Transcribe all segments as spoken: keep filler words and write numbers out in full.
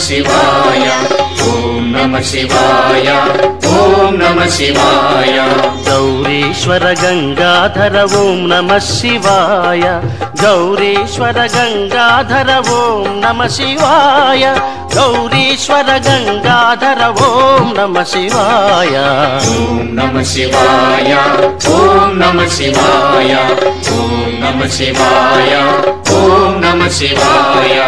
शिवाय ओम नमः शिवाय ओम नमः शिवाय गौरीश्वर गंगाधर ओम नमः शिवाय गौरीश्वर गंगाधर ओम नमः शिवाय गौरीश्वर गंगाधर ओम नमः शिवाय ओम नमः शिवाय ओम नमः शिवाय ओम नमः शिवाय ओम नमः शिवाय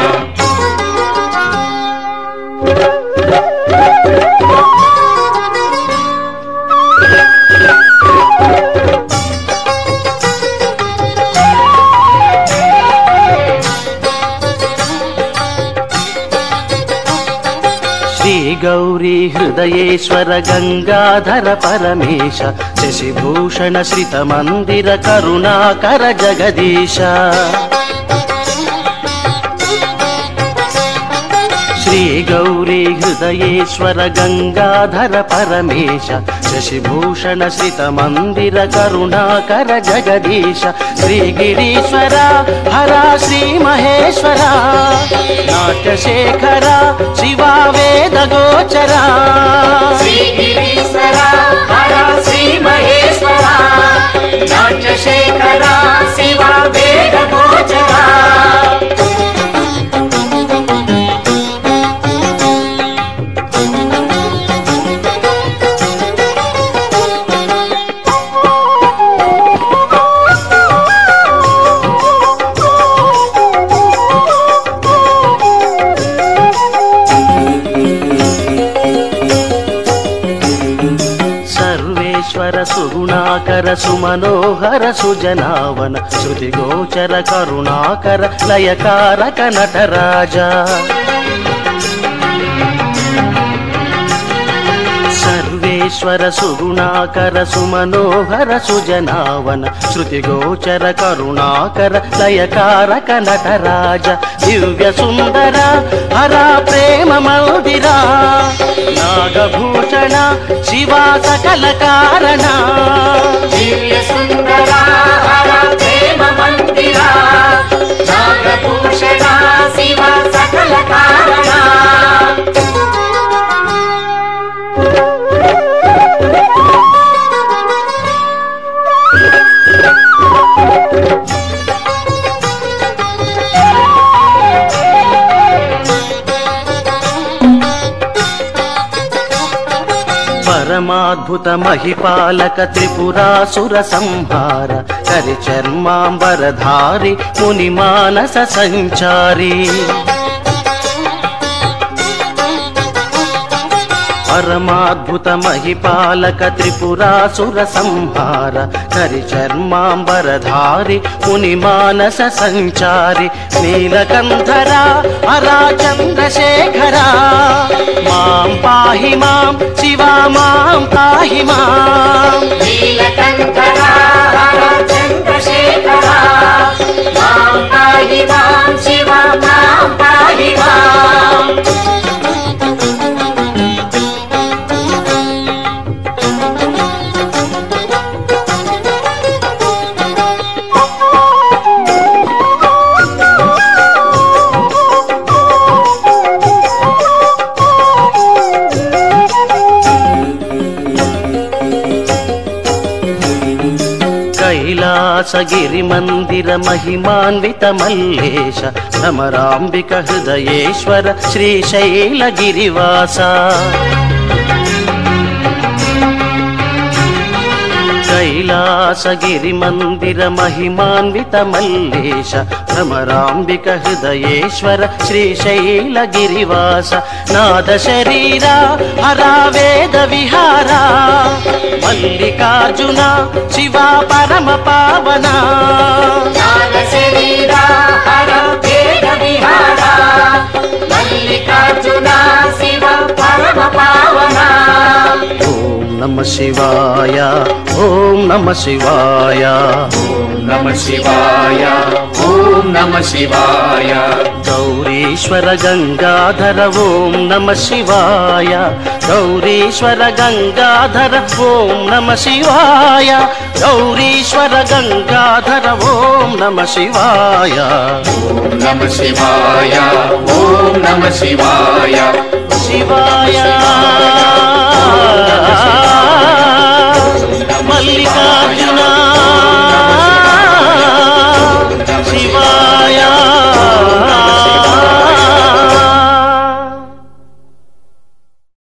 श्री गौरी हृदयेश्वर गंगाधर परमेश शशिभूषण श्रित मंदिर करुणाकर जगदीश श्री गौरी हृदयेश्वर गंगाधर परमेश शशिभूषण श्रित मंदिर करुणाकर जगदीश श्री गिरीश्वर हरा श्री महेश्वर नाट्यशेखर शिवा वेद गोचरा श्री गिरीश्वर हरा श्री महेश्वर नाट्यशेखर शिवा वेद गोचरा सुगुणाकर सुमनोहर सुजनावन श्रुति गोचर करुणाकर लयकारक नटराजा सर्वेश्वर सुगुणाकर सुमनोहर सुजनावन श्रुति गोचर करुणाकर लयकारक नटराज दिव्य सुंदर हरा प्रेम मंदिरा नागभूषण शिवा सकल कारण दिव्य सुंदर हरा प्रेम मंदिरा नागभूषण शिवा सकल कारण परमाद्भुत महिपालक त्रिपुरासुर संहार करि चर्मांबरधारी मुनि मानस संचारी परमाद्भुत महिपालक त्रिपुरासुर संहार करि चर्मांबरधारी मुनि मानस संचारी नीलकंधर हरा चंद्रशेखरा मां पाहि मां शिवा मां पाहि मां नीलकंधर हरा चंद्रशेखरा मां पाहि मां शिवा मां पाहि मां कैलासगिरि मंदिर महिमान्वित मल्लेश भ्रमरांबिक हृदयेश्वर श्रीशैल गिरिवासा कैलासगिरि मंदिर महिमान्वित मल्लेश भ्रमरांबिक हृदयेश्वर श्रीशैल गिरिवास नाद शरीरा हरा वेद विहारा मल्लिकार्जुन शिवा परम पावना नाद शरीरा हरा वेद विहारा मल्लिकार्जुन शिवा परम पावना ओम నమ శివాయ ఓం నమ శివాయ ఓం నమ శివాయ ఓం నమ శివాయ గౌరీశ్వర గంగాధర ఓం నమ శివాయ గౌరీశ్వర గంగాధర ఓం నమ శివాయ గౌరీశ్వర గంగాధర ఓం నమ శివాయ ఓం నమ శివాయ ఓం నమ శివాయ శివాయ